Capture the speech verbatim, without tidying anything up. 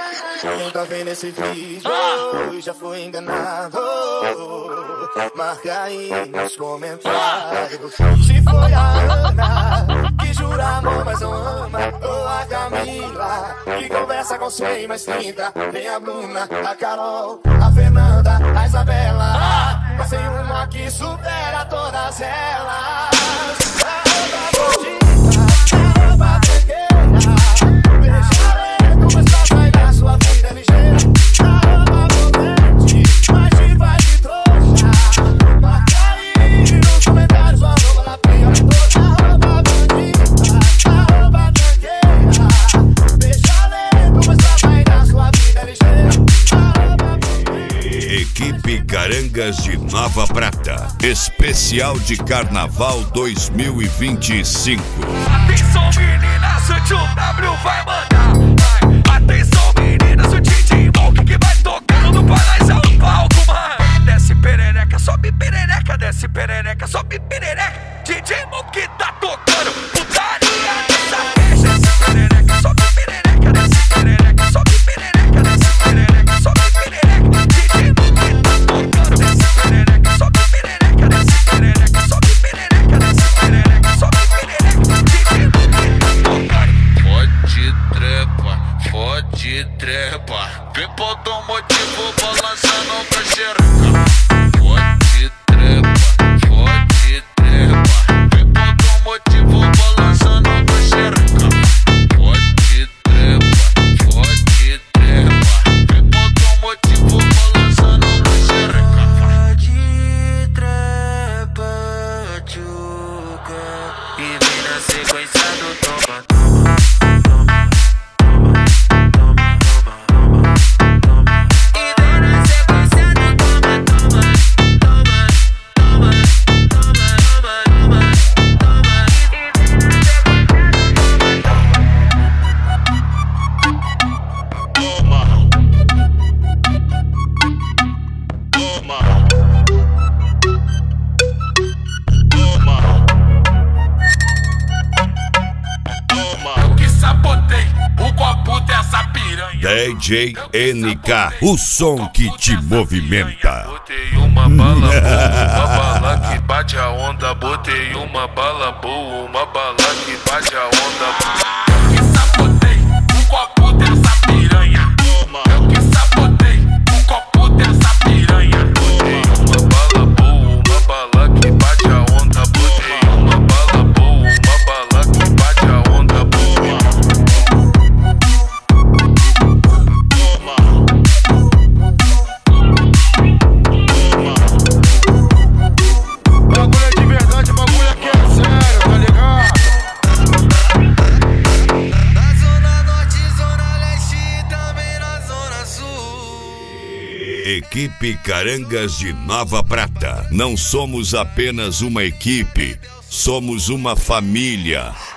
Quem tá vendo esse vídeo já foi enganado. Marca aí nos comentários se foi a Ana que jura amor, mas não ama, ou a Camila que conversa com cem mais trinta. Tem a Bruna, a Carol, a Fernanda, a Isabela, mas tem uma que supera todas elas. Equipe Carangas de Nova Prata, especial de Carnaval dois mil e vinte e cinco. Atenção meninas, o tio W vai mandar. Vai. Atenção meninas, o D J Monk que vai tocando pra nós ao palco, mano. Desce perereca, sobe perereca, desce perereca, sobe perereca. D J Monk tá tocando putaria nessa festa. Desce perereca, sobe perereca, desce perereca, sobe perereca, desce perereca, sobe perereca. Fode trepa, vem por um motivo balançando pra xereca. Fode trepa, fode trepa, vem por um motivo balançando pra xereca. Fode trepa, fode trepa, vem por um motivo balançando pra xereca. Fode trepa, tchuca, e vem na sequência do toma, toma. D J N K, o som que te movimenta. Botei uma bala boa, uma bala que bate a onda. Botei uma bala boa, uma bala que bate a onda. Eu que sabotei o copo dessa piranha. Eu que sabotei o copo dessa piranha. Botei uma bala boa, uma bala que bate a onda. Botei uma bala boa, uma bala que bate a onda. Equipe Carangas de Nova Prata. Não somos apenas uma equipe, somos uma família.